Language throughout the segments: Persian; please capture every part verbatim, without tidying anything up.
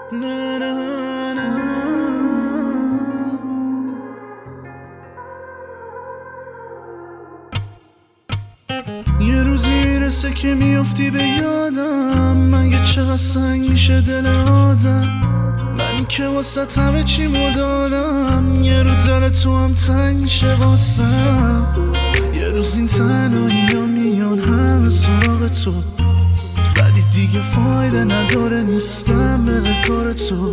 نه نه نه. یه روزی میرسه که میافتی به یادم، مگه چقدر سنگ میشه دل آدم. من که واسه همه چی مدادم، یه رو دل تو هم تنگ میشه واسم. یه روز این تنهایی ها میان همه سراغ تو، ولی دیگه فایده نداره نیستم به کار تو.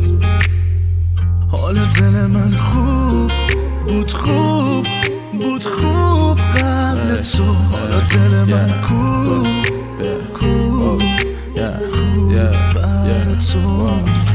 حالا دل من خوب بود، خوب بود، خوب قبل تو. حالا دل من خوب خوب بعد تو.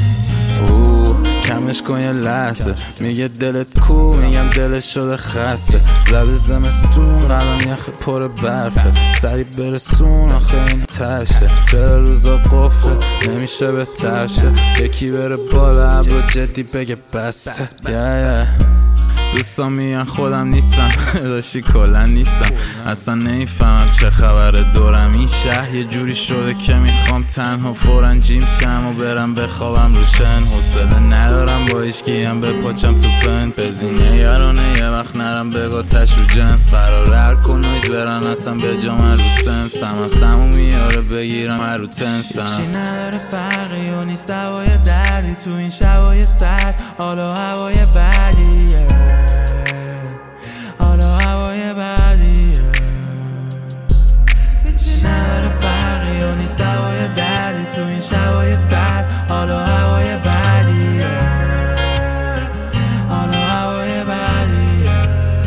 کمش کن یه لحظه، میگه دلت کو، میگم دلش شده خسته. زده زمستون قلم یخ پر برفه، سری برسون آخه این تشه. چرا روزا قفله نمیشه به ترشه، یکی بره بالا ابرو جدی بگه بسته. yeah, yeah. دوستان میگن خودم نیستم داشتی کلا نیستم، اصلا نمیفهمم چه خبره دورم. این شهر یه جوری شده که میخوام تنها فوراً جیم شم و برم بخوابم روشن. حوصله ندارم با هیچکیم به پاچم تو پنت، بزینه یارانه یه وقت نرم بگو تش رو جنس. قرار هر کنویز برن اصلا به جام رو سنس، هم سمو میاره بگیرم رو تنسم. چی نداره فرقی و نیست دوای دردی تو این شبای سرد. حالا هوای بدیه، حالا هوای بدیه. چی نداره فرقی و نیست دوای دردی تو این شبای سرد. حالا هوای بدیه، حالا هوای بدیه.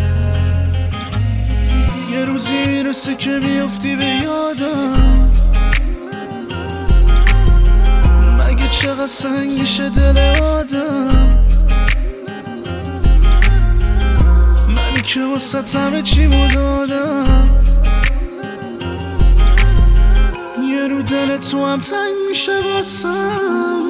یه روزی میرسه که میافتی به یادم، مگه چقدر سنگ میشه دل آدم. منی که واسه همه چی مدادم، یه رو دل تو هم تنگ میشه واسم.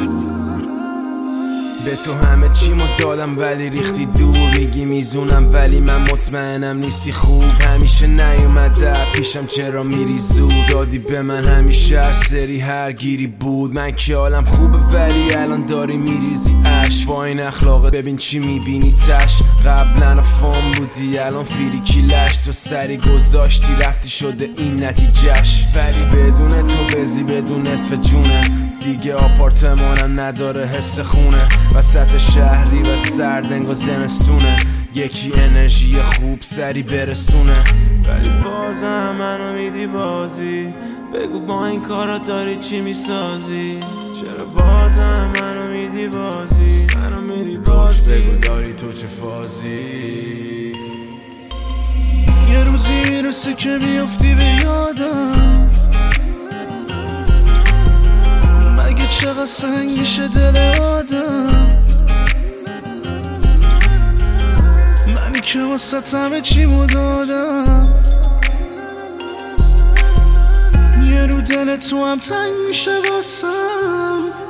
به تو همه چی مو دادم ولی ریختی دور. میگی میزونم ولی من مطمئنم نیستی خوب. همیشه نیومده پیشم چرا میری زود. دادی به من همیشه هر سری هر گیری بود. من که حالم خوبه ولی الان داری میریزی اش. با این اخلاقت ببین چی میبینی تش. قبلا فام بودی الان فیریکی لش. تو سری گذاشتی رفتی شده این نتیجهش. ولی بدون تو بزی بدون نصف جونه دیگه. آپارتمانم نداره حس خونه، وسط شهری و سرد انگار زمستونه. یکی انرژی خوب سری برسونه، ولی بازم منو میدی بازی. بگو با این کارا داری چی میسازی؟ چرا بازم منو میدی بازی؟ منو میدی بازی. بگو داری تو چه فازی؟ یه روزی میرسه که میافتی به یادم، مگه چقدر سنگ میشه دل آدم. منی که واسه همه چی مدادم، یه رو دل تو هم تنگ میشه واسم.